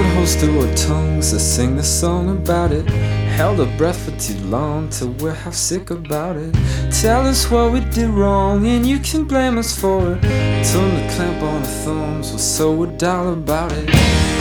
host through our tongues to sing the song about it. Held our breath for too long till we're half sick about it. Tell us what we did wrong and you can blame us for it. Turn the clamp on our thumbs, we're so we're dull about it.